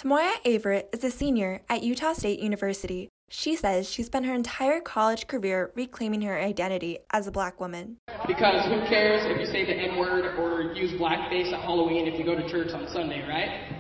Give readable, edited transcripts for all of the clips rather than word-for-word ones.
Tamoya Everett is a senior at Utah State University. She says she spent her entire college career reclaiming her identity as a black woman. Because who cares if you say the N-word or use blackface at Halloween if you go to church on Sunday, right?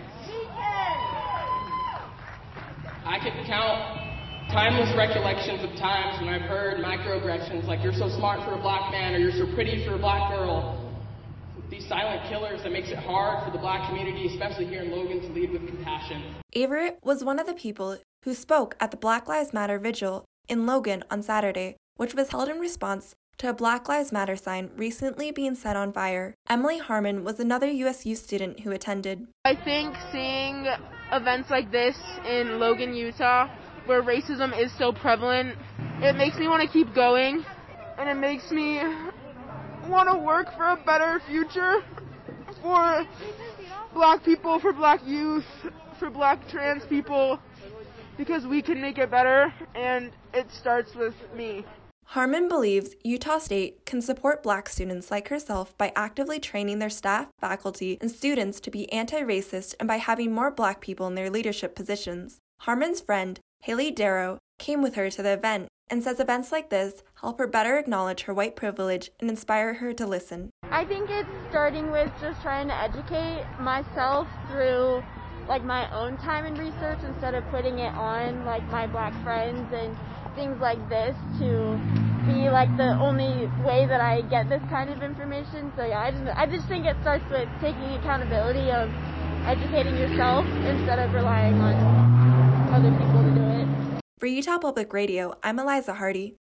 I could count timeless recollections of times when I've heard microaggressions like "you're so smart for a black man" or "you're so pretty for a black girl." These silent killers that makes it hard for the black community, especially here in Logan, to lead with compassion. Everett was one of the people who spoke at the Black Lives Matter vigil in Logan on Saturday, which was held in response to a Black Lives Matter sign recently being set on fire. Emily Harmon was another USU student who attended. I think seeing events like this in Logan, Utah, where racism is so prevalent, it makes me want to keep going, and it makes me want to work for a better future for black people, for black youth, for black trans people, because we can make it better, and it starts with me. Harmon believes Utah State can support black students like herself by actively training their staff, faculty, and students to be anti-racist and by having more black people in their leadership positions. Harmon's friend, Haley Darrow, came with her to the event and says events like this help her better acknowledge her white privilege and inspire her to listen. I think it's starting with just trying to educate myself through my own time and research instead of putting it on my black friends and things like this to be the only way that I get this kind of information. So yeah, I just think it starts with taking accountability of educating yourself instead of relying on other people to do it. For Utah Public Radio, I'm Eliza Hardy.